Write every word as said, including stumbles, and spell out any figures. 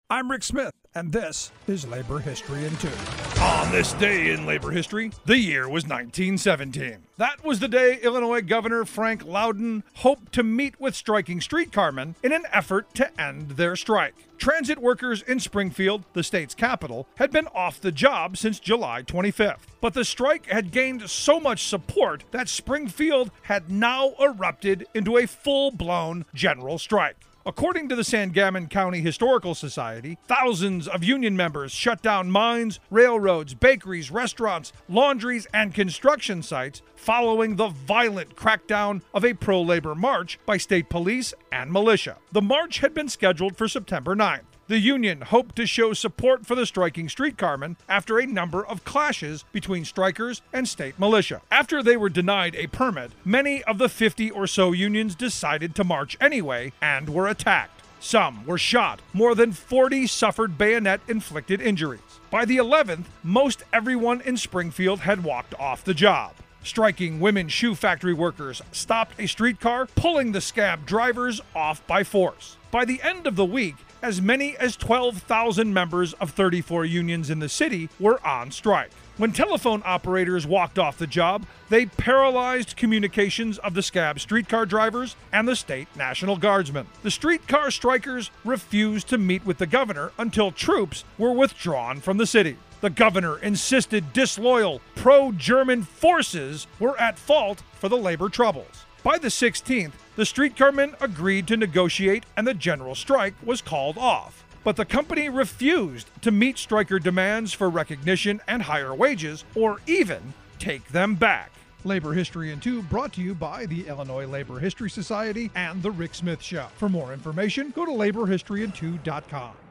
I'm Rick Smith, and this is Labor History in Two. On this day in labor history, the year was nineteen seventeen. That was the day Illinois Governor Frank Loudon hoped to meet with striking streetcarmen in an effort to end their strike. Transit workers in Springfield, the state's capital, had been off the job since July twenty-fifth. But the strike had gained so much support that Springfield had now erupted into a full-blown general strike. According to the Sangamon County Historical Society, thousands of union members shut down mines, railroads, bakeries, restaurants, laundries, and construction sites following the violent crackdown of a pro-labor march by state police and militia. The march had been scheduled for September ninth. The union hoped to show support for the striking streetcarmen after a number of clashes between strikers and state militia. After they were denied a permit, many of the fifty or so unions decided to march anyway and were attacked. Some were shot. More than forty suffered bayonet-inflicted injuries. By the eleventh, most everyone in Springfield had walked off the job. Striking women shoe factory workers stopped a streetcar, pulling the scab drivers off by force. By the end of the week, as many as twelve thousand members of thirty-four unions in the city were on strike. When telephone operators walked off the job, they paralyzed communications of the scab streetcar drivers and the state National Guardsmen. The streetcar strikers refused to meet with the governor until troops were withdrawn from the city. The governor insisted disloyal, pro-German forces were at fault for the labor troubles. By the sixteenth, the streetcarmen agreed to negotiate and the general strike was called off. But the company refused to meet striker demands for recognition and higher wages, or even take them back. Labor History in Two brought to you by the Illinois Labor History Society and The Rick Smith Show. For more information, go to labor history in two dot com.